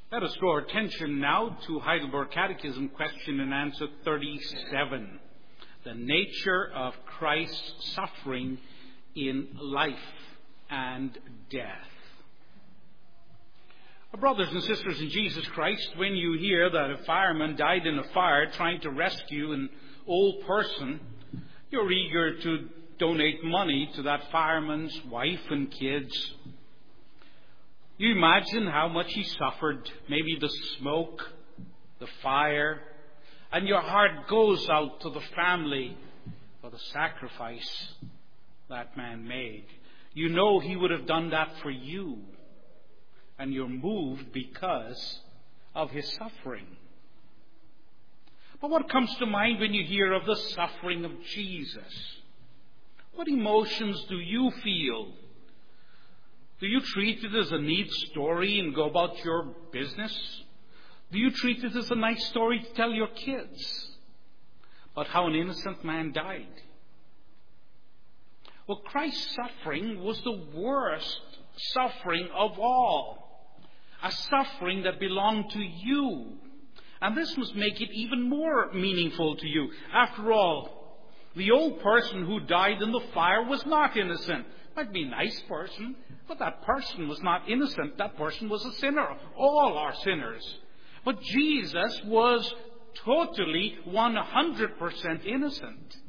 Let us draw our attention now to Heidelberg Catechism question and answer 37. The nature of Christ's suffering in life and death. Brothers and sisters in Jesus Christ, when you hear that a fireman died in a fire trying to rescue an old person, you're eager to donate money to that fireman's wife and kids. You imagine how much he suffered, maybe the smoke, the fire, and your heart goes out to the family for the sacrifice that man made. You know he would have done that for you, and you're moved because of his suffering. But what comes to mind when you hear of the suffering of Jesus? What emotions do you feel? Do you treat it as a neat story and go about your business? Do you treat it as a nice story to tell your kids about how an innocent man died? Well, Christ's suffering was the worst suffering of all. A suffering that belonged to you. And this must make it even more meaningful to you. After all, the old person who died in the fire was not innocent. Might be a nice person, but that person was not innocent. That person was a sinner. All are sinners. But Jesus was totally 100% innocent.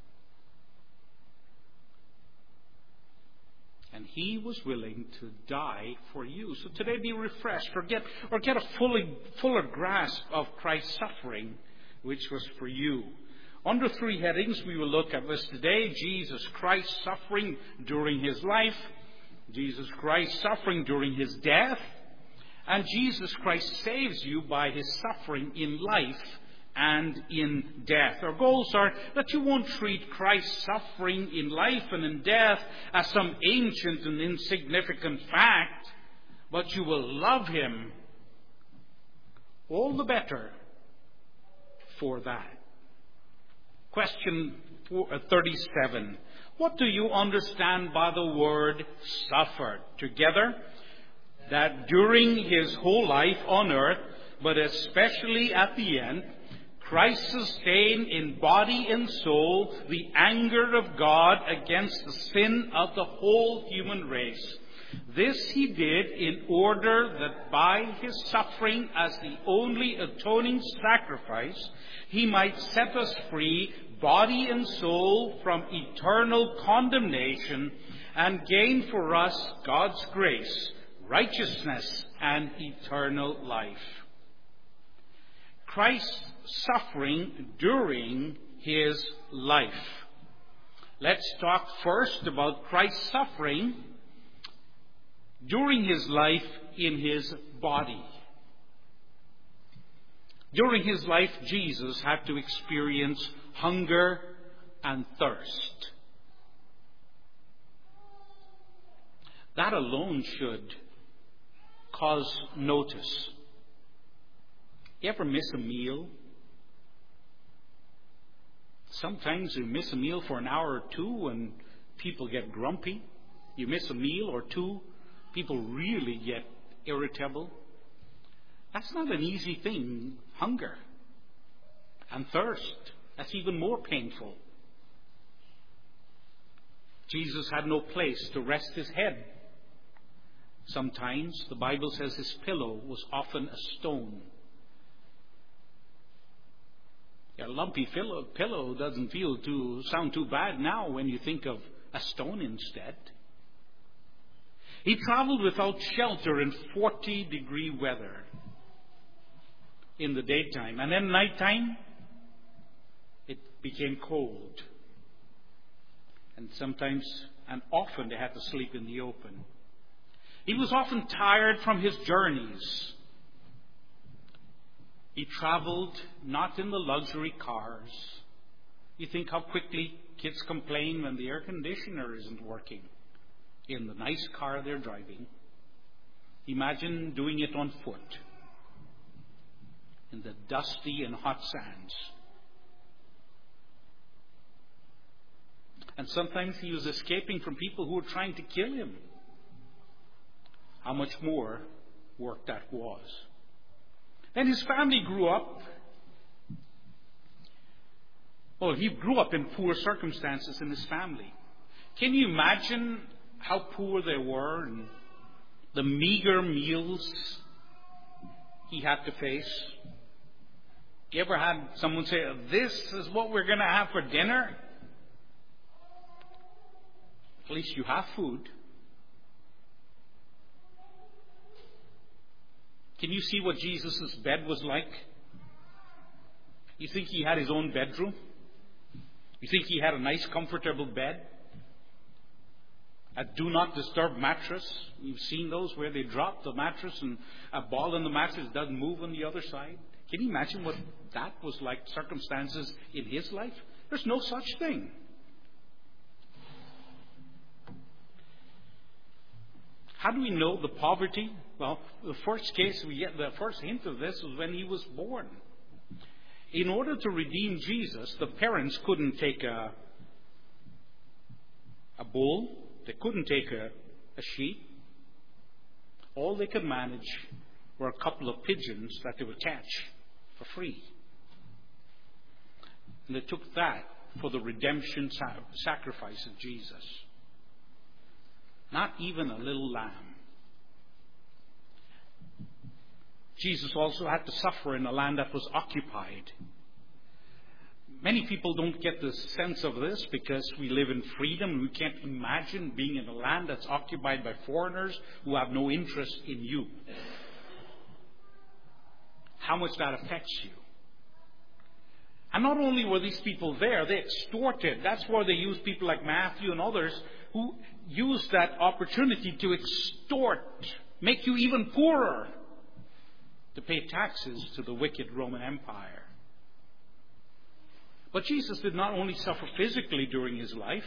And he was willing to die for you. So today be refreshed or get a fuller grasp of Christ's suffering, which was for you. Under three headings we will look at this today. Jesus Christ suffering during his life, Jesus Christ suffering during his death, and Jesus Christ saves you by his suffering in life and in death. Our goals are that you won't treat Christ's suffering in life and in death as some ancient and insignificant fact, but you will love him all the better for that. Question 37. What do you understand by the word suffer? Together, that during his whole life on earth, but especially at the end, Christ sustained in body and soul the anger of God against the sin of the whole human race. This he did in order that by his suffering as the only atoning sacrifice, he might set us free, body and soul, from eternal condemnation and gain for us God's grace, righteousness, and eternal life. Christ's suffering during his life. Let's talk first about Christ's suffering during his life in his body. During his life, Jesus had to experience hunger and thirst. That alone should cause notice. You ever miss a meal? Sometimes you miss a meal for an hour or two and people get grumpy. You miss a meal or two, people really get irritable. That's not an easy thing, hunger. And thirst, that's even more painful. Jesus had no place to rest his head. Sometimes the Bible says his pillow was often a stone. A lumpy pillow doesn't sound too bad now when you think of a stone instead. He traveled without shelter in 40-degree weather in the daytime. And then nighttime, it became cold. And sometimes and often they had to sleep in the open. He was often tired from his journeys. He traveled not in the luxury cars. You think how quickly kids complain when the air conditioner isn't working in the nice car they're driving. Imagine doing it on foot in the dusty and hot sands. And sometimes he was escaping from people who were trying to kill him. How much more work that was. Then his family grew up. Well, he grew up in poor circumstances in his family. Can you imagine how poor they were and the meager meals he had to face? You ever had someone say, "This is what we're going to have for dinner"? At least you have food. Can you see what Jesus' bed was like? You think he had his own bedroom? You think he had a nice, comfortable bed? A do not disturb mattress. You've seen those where they drop the mattress and a ball in the mattress doesn't move on the other side. Can you imagine what that was like, circumstances in his life? There's no such thing. How do we know the poverty? Well, the first case we get, the first hint of this was when he was born. In order to redeem Jesus, the parents couldn't take a bull. They couldn't take a sheep. All they could manage were a couple of pigeons that they would catch for free. And they took that for the redemption sacrifice of Jesus. Not even a little lamb. Jesus also had to suffer in a land that was occupied. Many people don't get the sense of this because we live in freedom. We can't imagine being in a land that's occupied by foreigners who have no interest in you. How much that affects you. And not only were these people there, they extorted. That's where they used people like Matthew and others who used that opportunity to extort, make you even poorer, to pay taxes to the wicked Roman Empire. But Jesus did not only suffer physically during his life,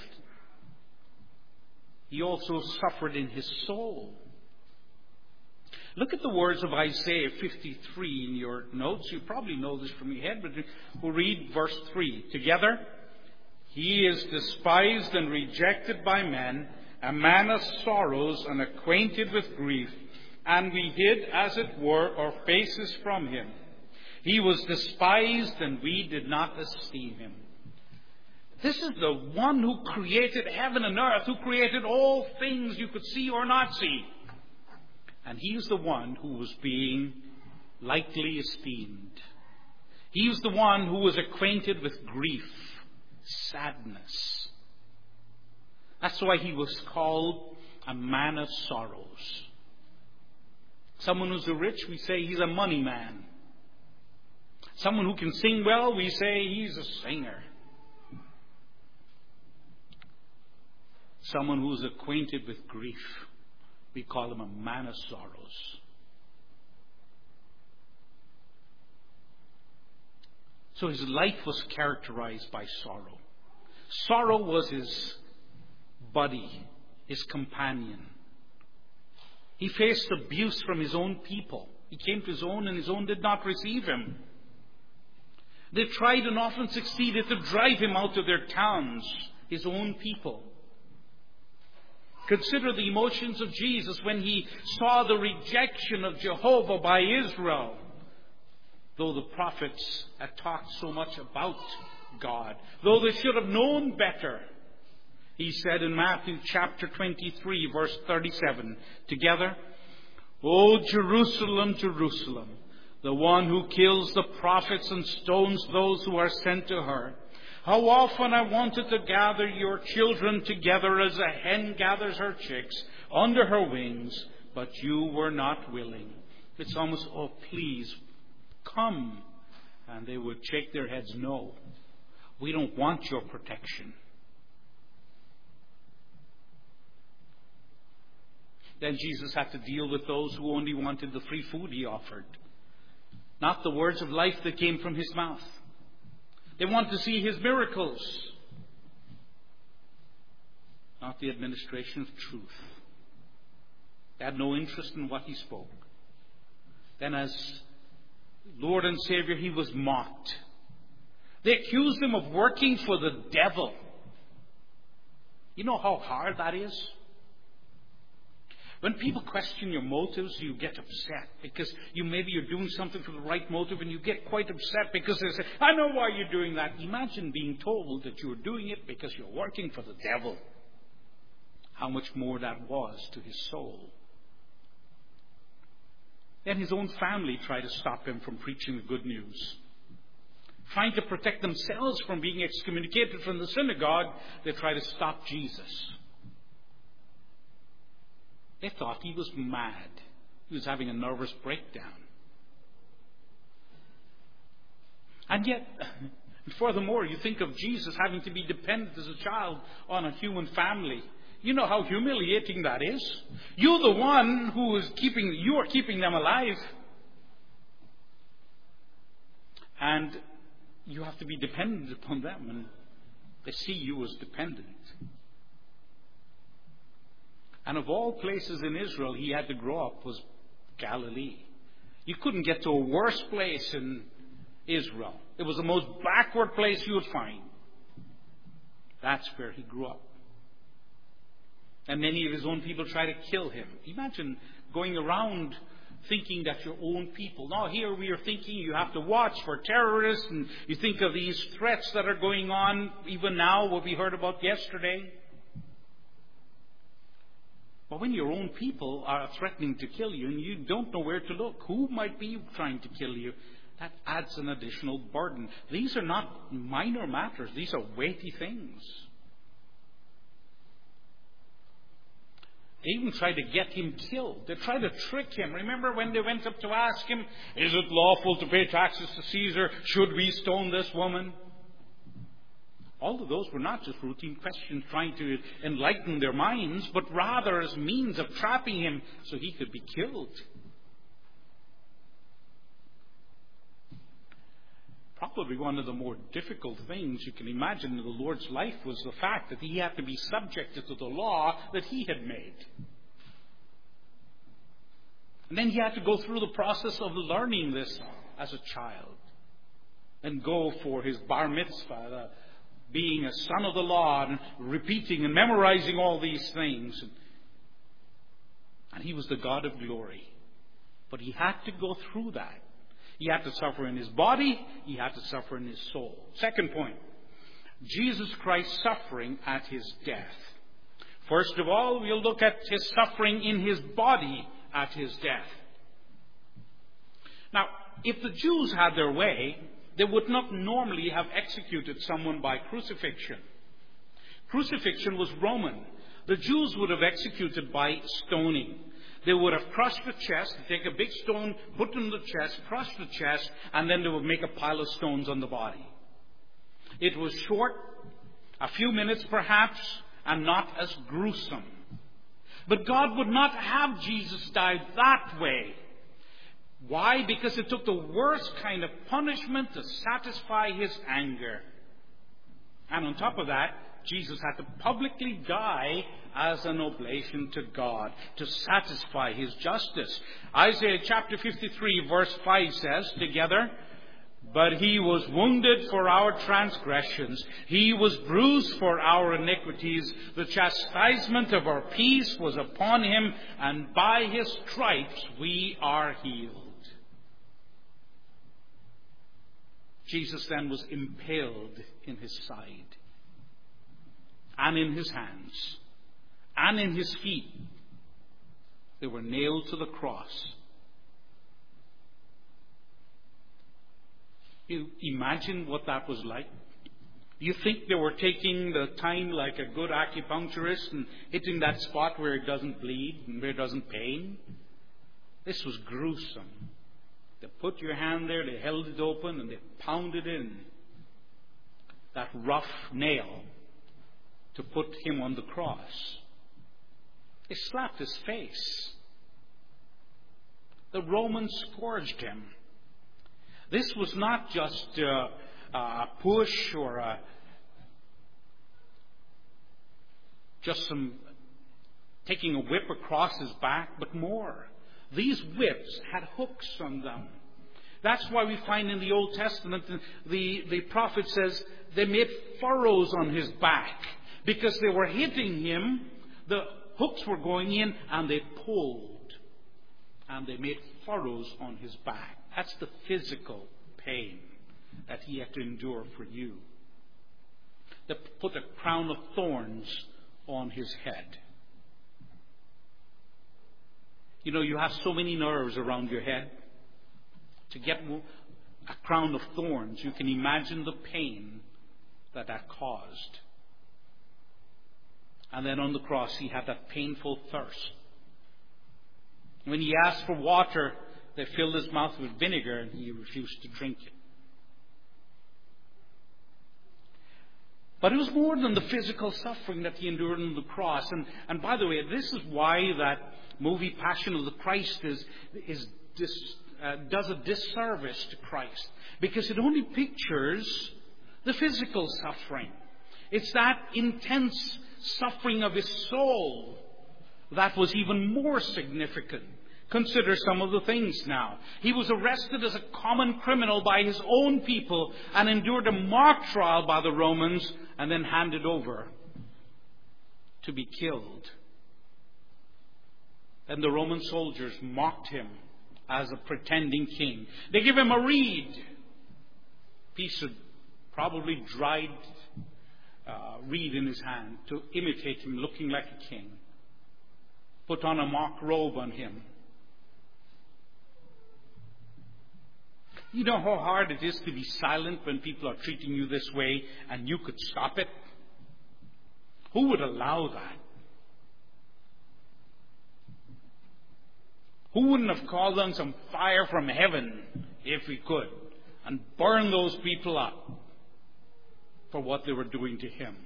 he also suffered in his soul. Look at the words of Isaiah 53 in your notes. You probably know this from your head, but we'll read verse 3 together. He is despised and rejected by men, a man of sorrows and acquainted with grief, and we hid, as it were, our faces from him. He was despised, and we did not esteem him. This is the one who created heaven and earth, who created all things you could see or not see. And he was the one who was being lightly esteemed. He was the one who was acquainted with grief, sadness. That's why he was called a man of sorrows. Someone who's rich, we say he's a money man. Someone who can sing well, we say he's a singer. Someone who's acquainted with grief, we call him a man of sorrows. So his life was characterized by sorrow. Sorrow was his buddy, his companion. He faced abuse from his own people. He came to his own, and his own did not receive him. They tried and often succeeded to drive him out of their towns, his own people. Consider the emotions of Jesus when he saw the rejection of Jehovah by Israel. Though the prophets had talked so much about God, though they should have known better, he said in Matthew chapter 23, verse 37, together, "O Jerusalem, Jerusalem, the one who kills the prophets and stones those who are sent to her. How often I wanted to gather your children together as a hen gathers her chicks under her wings, but you were not willing." It's almost, "Oh, please, come." And they would shake their heads, "No, we don't want your protection." Then Jesus had to deal with those who only wanted the free food he offered, not the words of life that came from his mouth. They wanted to see his miracles, not the administration of truth. They had no interest in what he spoke. Then as Lord and Savior, he was mocked. They accused him of working for the devil. You know how hard that is? When people question your motives, you get upset because maybe you're doing something for the right motive, and you get quite upset because they say, I know why you're doing that. Imagine being told that you're doing it because you're working for the devil. How much more that was to his soul. Then his own family tried to stop him from preaching the good news. Trying to protect themselves from being excommunicated from the synagogue, they tried to stop Jesus. They thought he was mad. He was having a nervous breakdown. And yet, furthermore, you think of Jesus having to be dependent as a child on a human family. You know how humiliating that is. You're the one who is you are keeping them alive. And you have to be dependent upon them, and they see you as dependent. And of all places in Israel he had to grow up was Galilee. You couldn't get to a worse place in Israel. It was the most backward place you would find. That's where he grew up. And many of his own people tried to kill him. Imagine going around thinking that your own people. Now here we are thinking you have to watch for terrorists, and you think of these threats that are going on even now, what we heard about yesterday. But when your own people are threatening to kill you and you don't know where to look, who might be trying to kill you, that adds an additional burden. These are not minor matters. These are weighty things. They even tried to get him killed. They tried to trick him. Remember when they went up to ask him, is it lawful to pay taxes to Caesar? Should we stone this woman? All of those were not just routine questions trying to enlighten their minds, but rather as means of trapping him so he could be killed. Probably one of the more difficult things you can imagine in the Lord's life was the fact that he had to be subjected to the law that he had made. And then he had to go through the process of learning this as a child. And go for his bar mitzvah, being a son of the law, and repeating and memorizing all these things. And he was the God of glory. But he had to go through that. He had to suffer in his body. He had to suffer in his soul. Second point, Jesus Christ suffering at his death. First of all, we'll look at his suffering in his body at his death. Now, if the Jews had their way, they would not normally have executed someone by crucifixion. Crucifixion was Roman. The Jews would have executed by stoning. They would have crushed the chest, take a big stone, put it in the chest, crush the chest, and then they would make a pile of stones on the body. It was short, a few minutes perhaps, and not as gruesome. But God would not have Jesus die that way. Why? Because it took the worst kind of punishment to satisfy his anger. And on top of that, Jesus had to publicly die as an oblation to God to satisfy his justice. Isaiah chapter 53 verse 5 says together, but he was wounded for our transgressions. He was bruised for our iniquities. The chastisement of our peace was upon him, and by his stripes we are healed. Jesus then was impaled in his side, and in his hands, and in his feet. They were nailed to the cross. You imagine what that was like? You think they were taking the time like a good acupuncturist and hitting that spot where it doesn't bleed and where it doesn't pain? This was gruesome. They put your hand there, they held it open, and they pounded in that rough nail to put him on the cross. They slapped his face. The Romans scourged him. This was not just a push or just some taking a whip across his back, but more. These whips had hooks on them. That's why we find in the Old Testament the prophet says they made furrows on his back because they were hitting him. The hooks were going in, and they pulled. And they made furrows on his back. That's the physical pain that he had to endure for you. They put a crown of thorns on his head. You know, you have so many nerves around your head. To get a crown of thorns, you can imagine the pain that caused. And then on the cross, he had that painful thirst. When he asked for water, they filled his mouth with vinegar, and he refused to drink it. But it was more than the physical suffering that he endured on the cross. And by the way, this is why that movie Passion of the Christ does a disservice to Christ. Because it only pictures the physical suffering. It's that intense suffering of his soul that was even more significant. Consider some of the things now. He was arrested as a common criminal by his own people and endured a mock trial by the Romans and then handed over to be killed. And the Roman soldiers mocked him as a pretending king. They give him a reed, piece of probably dried reed in his hand to imitate him looking like a king. Put on a mock robe on him. You know how hard it is to be silent when people are treating you this way and you could stop it? Who would allow that? Who wouldn't have called on some fire from heaven if we could and burn those people up for what they were doing to him?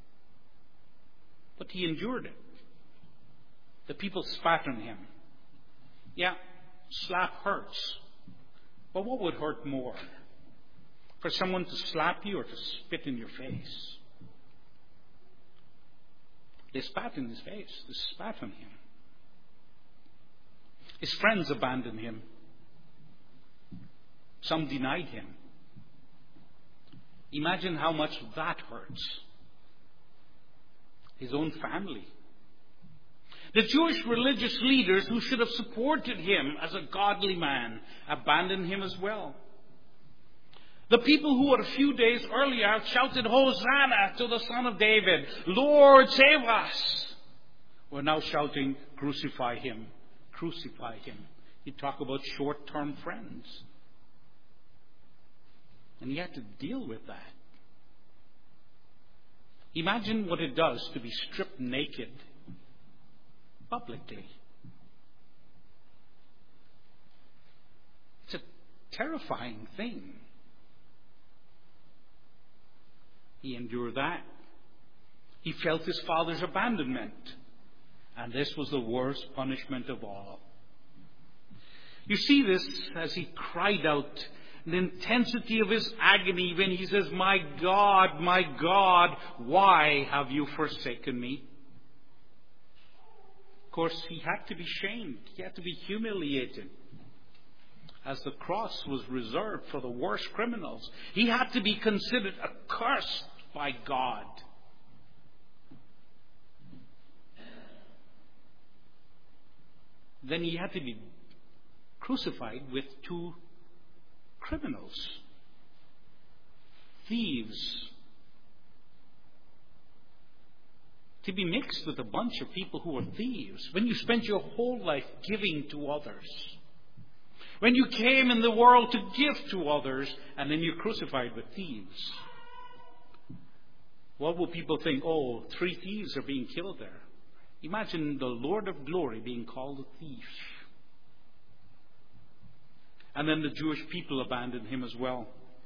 But he endured it. The people spat on him. Yeah, slap hurts. But what would hurt more? For someone to slap you or to spit in your face? They spat in his face. They spat on him. His friends abandoned him. Some denied him. Imagine how much that hurts. His own family. The Jewish religious leaders who should have supported him as a godly man abandoned him as well. The people who a few days earlier had shouted, "Hosanna to the Son of David, Lord, save us," were now shouting, "Crucify him, crucify him." You talk about short-term friends. And he had to deal with that. Imagine what it does to be stripped naked publicly. It's a terrifying thing. He endured that. He felt his father's abandonment. And this was the worst punishment of all. You see this as he cried out, the intensity of his agony when he says, my God, why have you forsaken me?" Of course, he had to be shamed. He had to be humiliated, as the cross was reserved for the worst criminals. He had to be considered accursed by God. Then he had to be crucified with two criminals, thieves, to be mixed with a bunch of people who are thieves. When you spent your whole life giving to others, when you came in the world to give to others, and then you're crucified with thieves, what will people think? Oh, 3 thieves are being killed there. Imagine the Lord of glory being called a thief. And then the Jewish people abandoned him as well.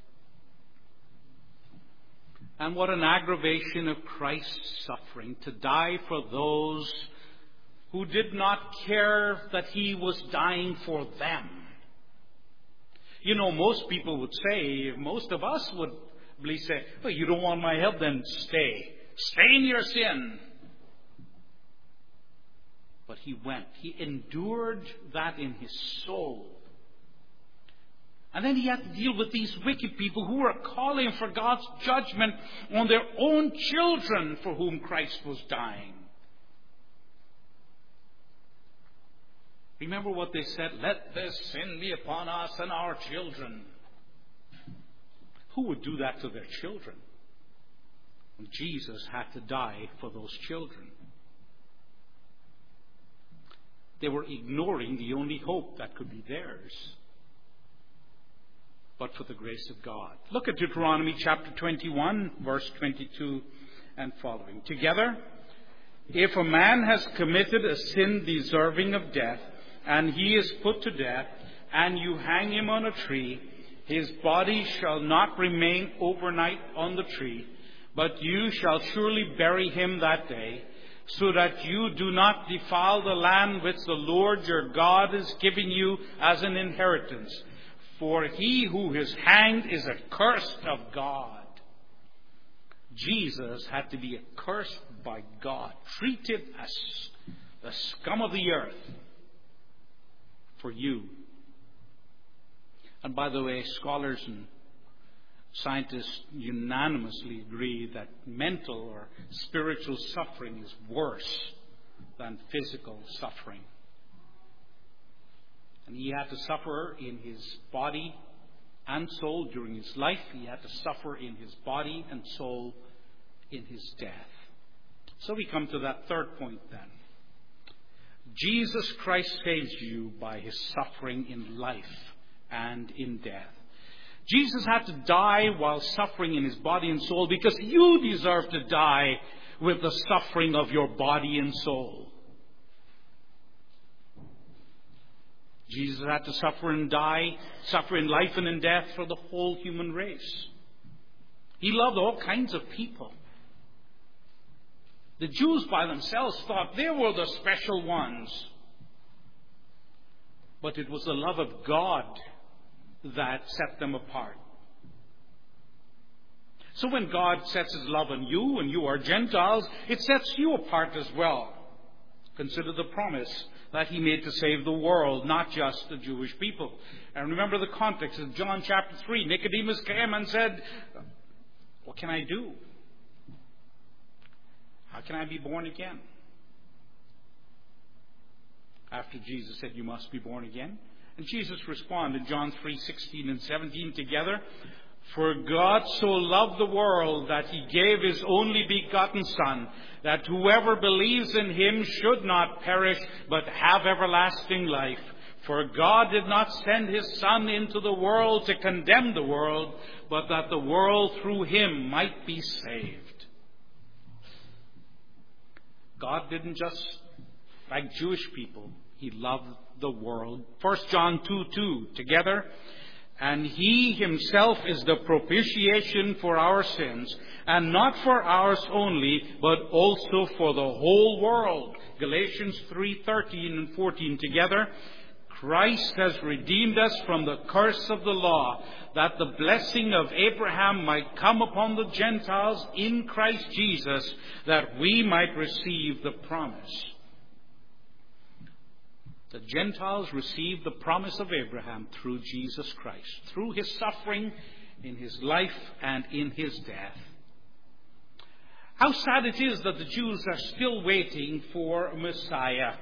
And what an aggravation of Christ's suffering, to die for those who did not care that he was dying for them. You know, most people would say, most of us would say, "Oh, you don't want my help, then stay. Stay in your sin." But he went. He endured that in his soul. And then he had to deal with these wicked people who were calling for God's judgment on their own children for whom Christ was dying. Remember what they said? Let this sin be upon us and our children. Who would do that to their children? Jesus had to die for those children. They were ignoring the only hope that could be theirs, but for the grace of God. Look at Deuteronomy chapter 21, verse 22 and following. Together, if a man has committed a sin deserving of death, and he is put to death, and you hang him on a tree, his body shall not remain overnight on the tree, but you shall surely bury him that day, so that you do not defile the land which the Lord your God is giving you as an inheritance. For he who is hanged is accursed of God. Jesus had to be accursed by God, treated as the scum of the earth for you. And by the way, scholars and scientists unanimously agree that mental or spiritual suffering is worse than physical suffering. And he had to suffer in his body and soul during his life. He had to suffer in his body and soul in his death. So we come to that third point then. Jesus Christ saves you by his suffering in life and in death. Jesus had to die while suffering in his body and soul because you deserve to die with the suffering of your body and soul. Jesus had to suffer and die, suffer in life and in death for the whole human race. He loved all kinds of people. The Jews by themselves thought they were the special ones. But it was the love of God that set them apart. So when God sets his love on you and you are Gentiles, it sets you apart as well. Consider the promise that he made to save the world, not just the Jewish people. And remember the context of John chapter 3. Nicodemus came and said, what can I do? How can I be born again? After Jesus said, you must be born again. And Jesus responded, John 3:16 and 17 together, for God so loved the world that he gave his only begotten Son, that whoever believes in him should not perish, but have everlasting life. For God did not send his Son into the world to condemn the world, but that the world through him might be saved. God didn't just like Jewish people. He loved the world. 1 John 2:2 together. And he himself is the propitiation for our sins, and not for ours only, but also for the whole world. Galatians 3:13 and 14 together. Christ has redeemed us from the curse of the law, that the blessing of Abraham might come upon the Gentiles in Christ Jesus, that we might receive the promise. The Gentiles received the promise of Abraham through Jesus Christ, through his suffering in his life and in his death. How sad it is that the Jews are still waiting for a Messiah.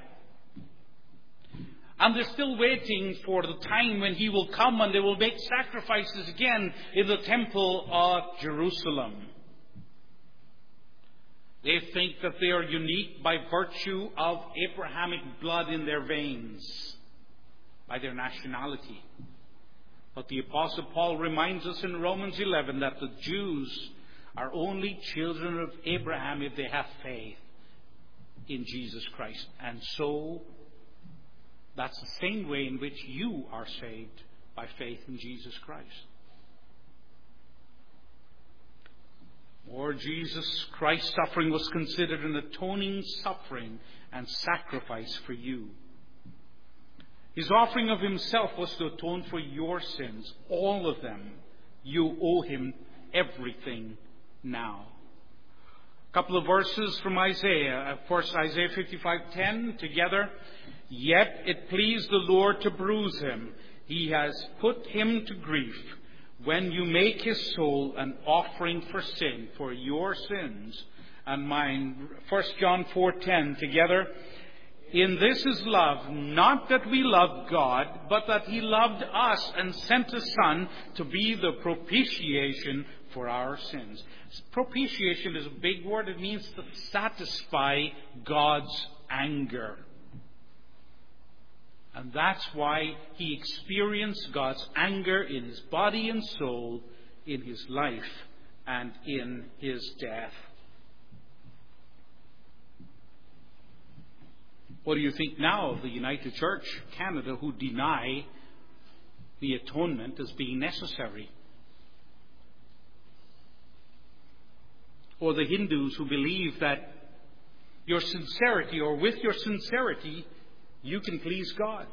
And they're still waiting for the time when he will come and they will make sacrifices again in the temple of Jerusalem. They think that they are unique by virtue of Abrahamic blood in their veins, by their nationality. But the Apostle Paul reminds us in Romans 11 that the Jews are only children of Abraham if they have faith in Jesus Christ. And so, that's the same way in which you are saved, by faith in Jesus Christ. Lord Jesus Christ's suffering was considered an atoning suffering and sacrifice for you. His offering of himself was to atone for your sins, all of them. You owe him everything now. A couple of verses from Isaiah. First, Isaiah 55:10 together. Yet it pleased the Lord to bruise him. He has put him to grief. When you make his soul an offering for sin, for your sins and mine. 1 John 4:10 together. In this is love, not that we loved God, but that He loved us and sent His Son to be the propitiation for our sins. Propitiation is a big word. It means to satisfy God's anger. And that's why He experienced God's anger in His body and soul, in His life, and in His death. What do you think now of the United Church Canada, who deny the atonement as being necessary? Or the Hindus who believe that your sincerity, or with your sincerity, you can please God?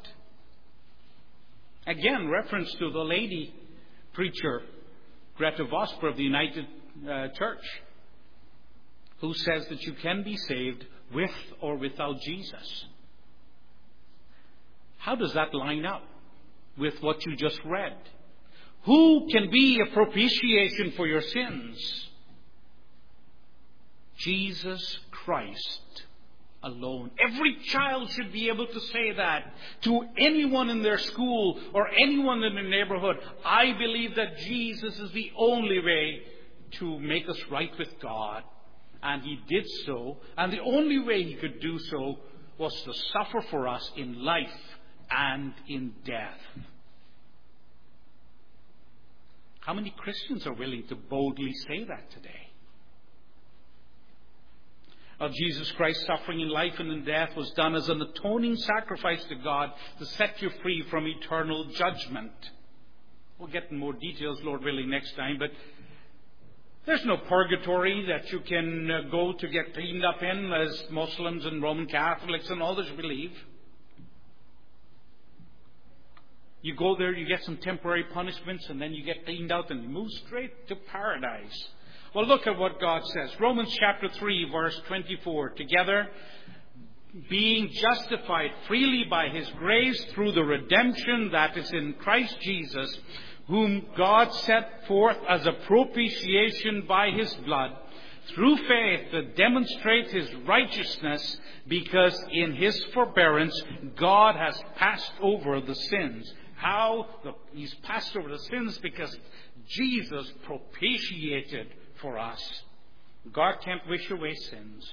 Again, reference to the lady preacher, Greta Vosper of the United Church, who says that you can be saved with or without Jesus. How does that line up with what you just read? Who can be a propitiation for your sins? Jesus Christ alone. Every child should be able to say that to anyone in their school or anyone in their neighborhood. I believe that Jesus is the only way to make us right with God. And He did so. And the only way He could do so was to suffer for us in life and in death. How many Christians are willing to boldly say that today? Jesus Christ's suffering in life and in death was done as an atoning sacrifice to God to set you free from eternal judgment. We'll get in more details, Lord willing, next time, but there's no purgatory that you can go to get cleaned up in, as Muslims and Roman Catholics and others believe. You go there, you get some temporary punishments, and then you get cleaned out and you move straight to paradise. Well, look at what God says. Romans chapter 3, verse 24. Together, being justified freely by His grace through the redemption that is in Christ Jesus, whom God set forth as a propitiation by His blood, through faith to demonstrate His righteousness, because in His forbearance God has passed over the sins. How? He's passed over the sins because Jesus propitiated for us. God can't wish away sins.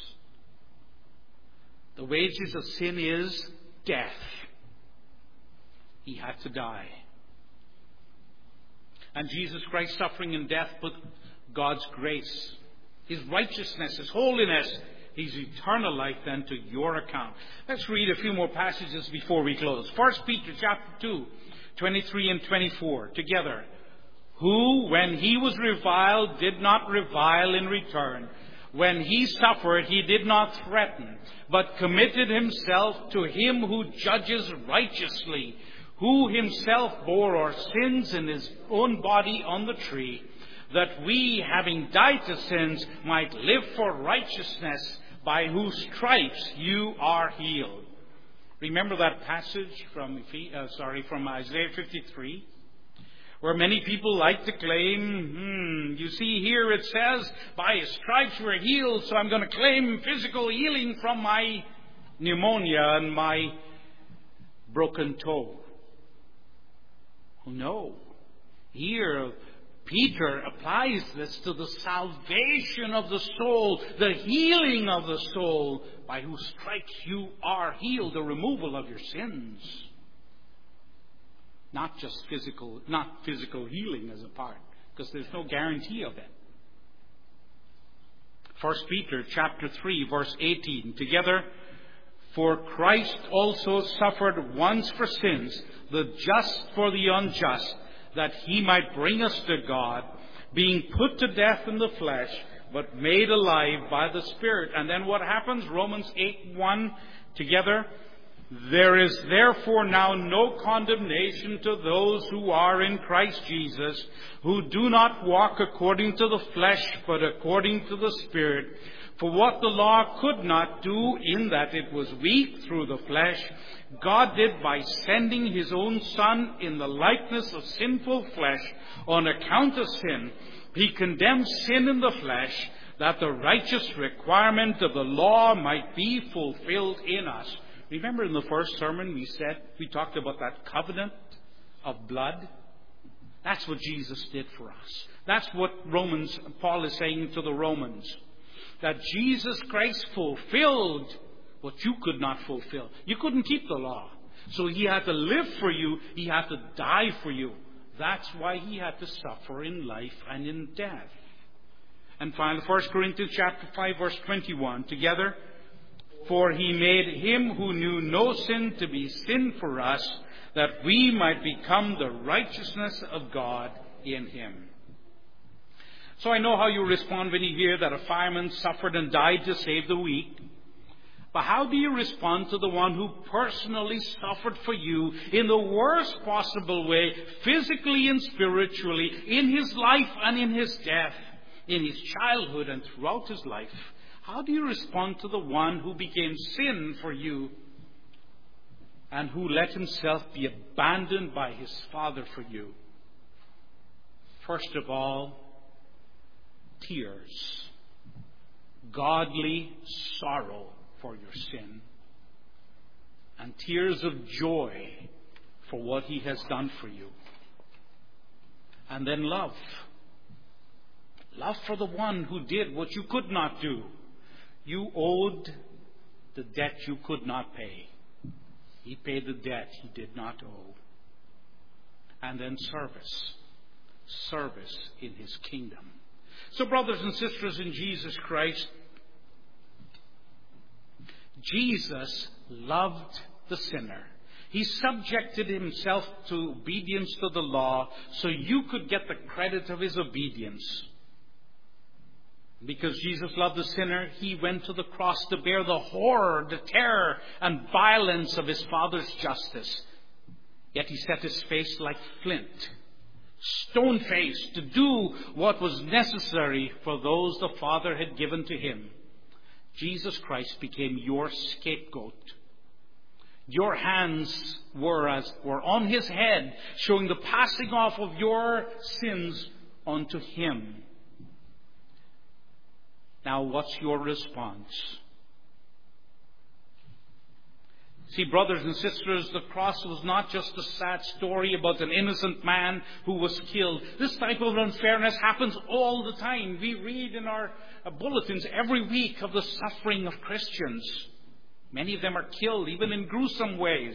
The wages of sin is death. He had to die. And Jesus Christ's suffering and death put God's grace, His righteousness, His holiness, His eternal life then to your account. Let's read a few more passages before we close. 1 Peter chapter 2, 23 and 24 together. Who, when He was reviled, did not revile in return. When He suffered, He did not threaten, but committed Himself to Him who judges righteously, who Himself bore our sins in His own body on the tree, that we, having died to sins, might live for righteousness, by whose stripes you are healed. Remember that passage from Isaiah 53? Where many people like to claim, you see here it says, by His stripes we're healed, so I'm going to claim physical healing from my pneumonia and my broken toe. No. Here, Peter applies this to the salvation of the soul, the healing of the soul, by whose stripes you are healed, the removal of your sins. Not physical healing as a part, because there's no guarantee of it. 1 Peter chapter 3, verse 18. Together, for Christ also suffered once for sins, the just for the unjust, that He might bring us to God, being put to death in the flesh, but made alive by the Spirit. And then what happens? Romans 8:1 together. There is therefore now no condemnation to those who are in Christ Jesus, who do not walk according to the flesh, but according to the Spirit. For what the law could not do, in that it was weak through the flesh, God did by sending His own Son in the likeness of sinful flesh on account of sin. He condemned sin in the flesh, that the righteous requirement of the law might be fulfilled in us, Remember in the first sermon we talked about that covenant of blood? That's what Jesus did for us. That's what Paul is saying to the Romans. That Jesus Christ fulfilled what you could not fulfill. You couldn't keep the law. So he had to live for you. He had to die for you. That's why he had to suffer in life and in death. And finally, 1 Corinthians chapter 5, verse 21. Together, for he made him who knew no sin to be sin for us, that we might become the righteousness of God in him. So I know how you respond when you hear that a fireman suffered and died to save the weak. But how do you respond to the one who personally suffered for you in the worst possible way, physically and spiritually, in his life and in his death, in his childhood and throughout his life? How do you respond to the one who became sin for you and who let himself be abandoned by his Father for you? First of all, tears. Godly sorrow for your sin. And tears of joy for what he has done for you. And then love. Love for the one who did what you could not do. You owed the debt you could not pay. He paid the debt he did not owe. And then service. Service in his kingdom. So brothers and sisters in Jesus Christ, Jesus loved the sinner. He subjected himself to obedience to the law so you could get the credit of his obedience. Because Jesus loved the sinner, he went to the cross to bear the horror, the terror, and violence of his Father's justice. Yet he set his face like flint, stone-faced, to do what was necessary for those the Father had given to him. Jesus Christ became your scapegoat. Your hands were on his head, showing the passing off of your sins onto him. Now, what's your response? See, brothers and sisters, the cross was not just a sad story about an innocent man who was killed. This type of unfairness happens all the time. We read in our bulletins every week of the suffering of Christians. Many of them are killed, even in gruesome ways.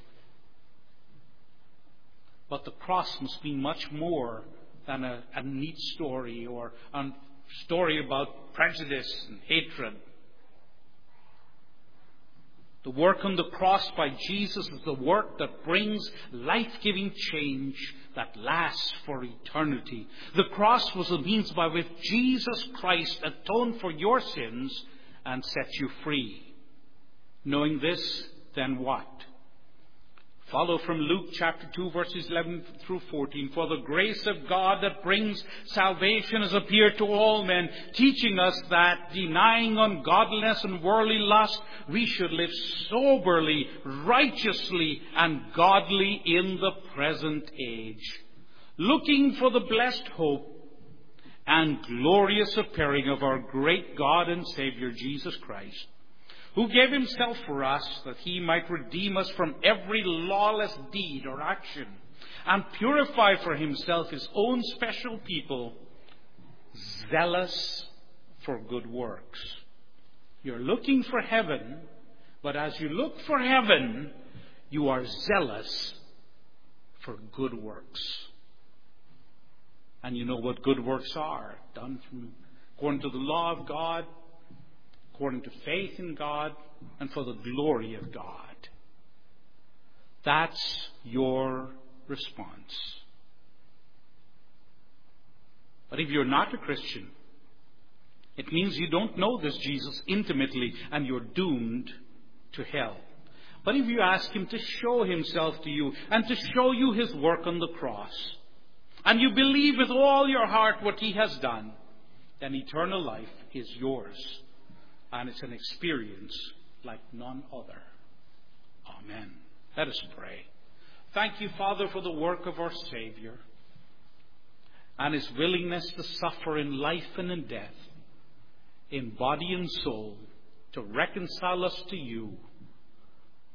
But the cross must be much more than a neat story or a story about prejudice and hatred. The work on the cross by Jesus is the work that brings life-giving change that lasts for eternity. The cross was the means by which Jesus Christ atoned for your sins and set you free. Knowing this, then what? Follow from Luke chapter 2, verses 11 through 14. For the grace of God that brings salvation has appeared to all men, teaching us that, denying ungodliness and worldly lust, we should live soberly, righteously, and godly in the present age, looking for the blessed hope and glorious appearing of our great God and Savior, Jesus Christ, who gave himself for us that he might redeem us from every lawless deed or action and purify for himself his own special people, zealous for good works. You're looking for heaven, but as you look for heaven, you are zealous for good works. And you know what good works are, done according to the law of God, according to faith in God, and for the glory of God. That's your response. But if you're not a Christian, it means you don't know this Jesus intimately and you're doomed to hell. But if you ask him to show himself to you and to show you his work on the cross, and you believe with all your heart what he has done, then eternal life is yours. And it's an experience like none other. Amen. Let us pray. Thank you, Father, for the work of our Savior and his willingness to suffer in life and in death, in body and soul, to reconcile us to you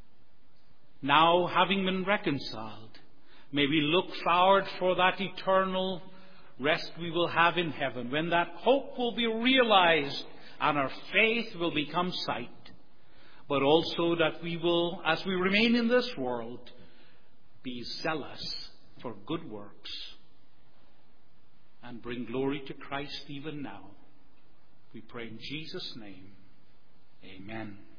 Now, having been reconciled, may we look forward for that eternal rest we will have in heaven, when that hope will be realized and our faith will become sight. But also that we will, as we remain in this world, be zealous for good works and bring glory to Christ even now. We pray in Jesus' name. Amen.